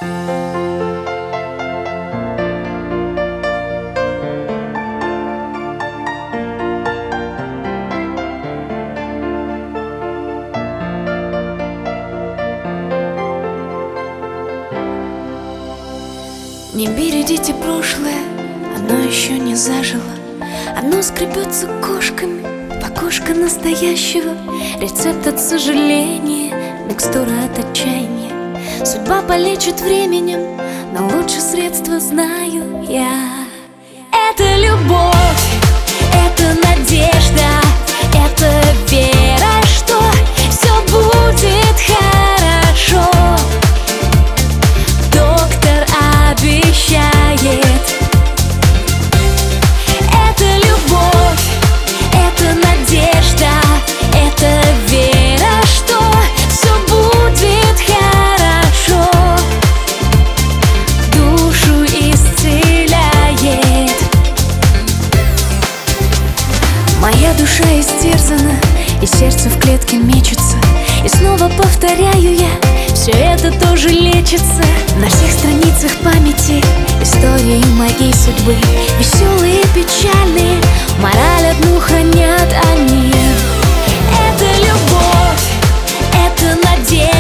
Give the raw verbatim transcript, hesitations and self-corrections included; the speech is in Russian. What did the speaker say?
Не бередите прошлое, оно еще не зажило. Оно скребется кошками в окошко настоящего. Рецепт от сожаления, микстура от отчаяния. Судьба полечит временем, но лучше средства знаю я. Это любовь, это надежда, это вера, что все будет хорошо. Доктор обещает. Это любовь, это надежда, это вера, что все будет хорошо. Душу исцеляет. Моя душа истерзана, и сердце в клетке мечется. И снова повторяю я, все это тоже лечится. На всех страницах памяти истории моей судьбы, веселые и печальные, мораль одну хранят они. Это любовь, это надежда.